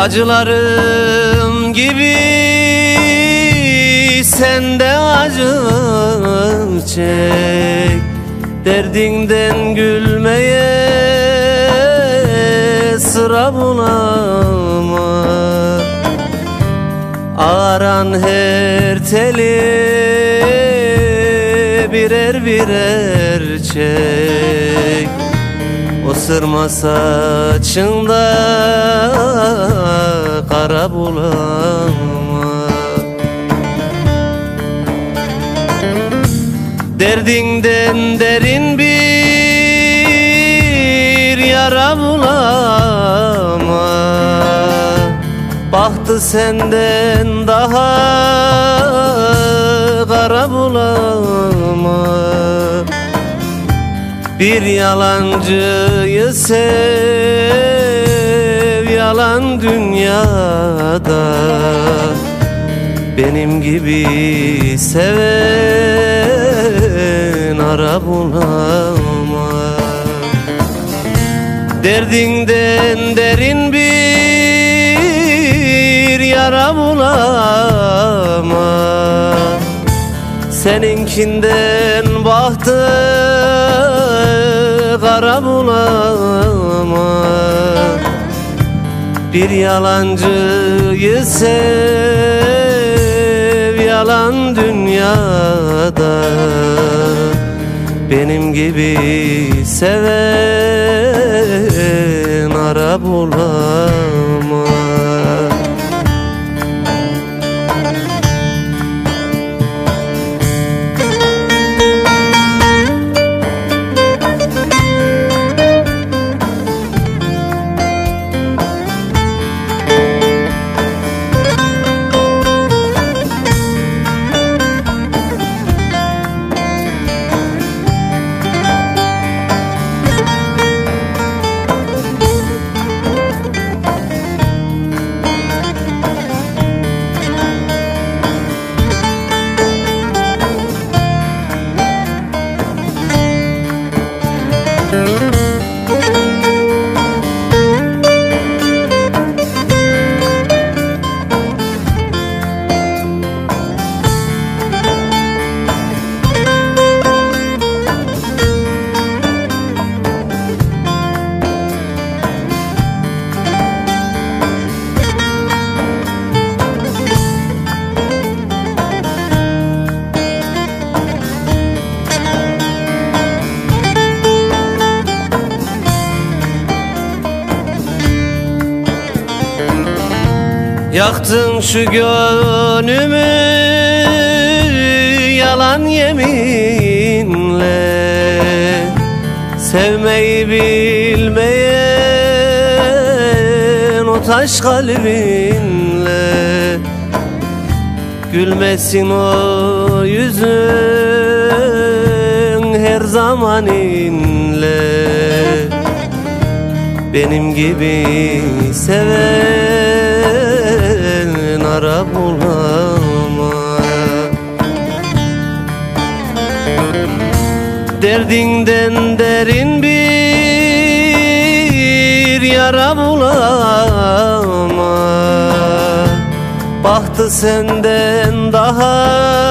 Acılarım gibi sen de acı çek, derdinden gülmeye sıra bulama. Ağaran her teli birer birer çek, o sırma saçında kara bulama. Derdinden derin bir yara bulama. Bahtı senden daha kara bulama. Bir yalancıyı sev yalan dünyada, benim gibi seven ara bulama. Derdinden derin bir yara bulama. Seninkinden bahtı kara bulama. Bir yalancıyı sev yalan dünyada, benim gibi seven ara bulama. Yaktın şu gönlümü yalan yeminle, sevmeyi bilmeyen o taş kalbinle. Gülmesin o yüzün her zaman inle, benim gibi seven ara bulama. Derdinden derin bir yara bulama. Bahtı senden daha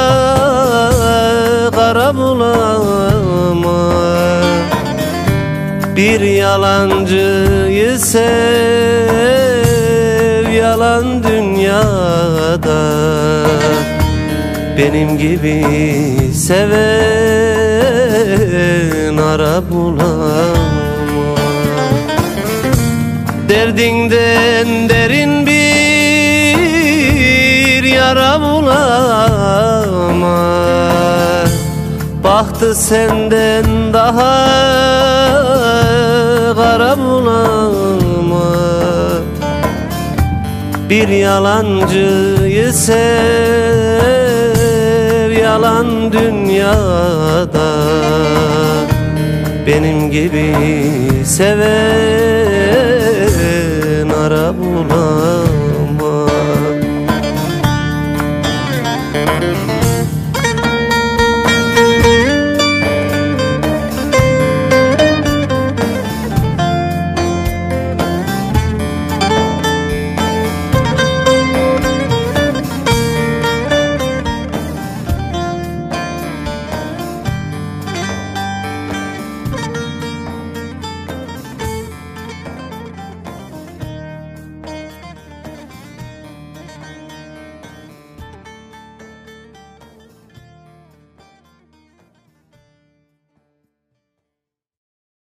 kara bulama. Bir yalancıyı sev yalan dünyada, benim gibi seven ara bulama. Derdinden derin bir yara bulama. Bahtı senden daha kara bulama. Bir yalancıyı sev yalan dünyada, benim gibi seven ara bulama.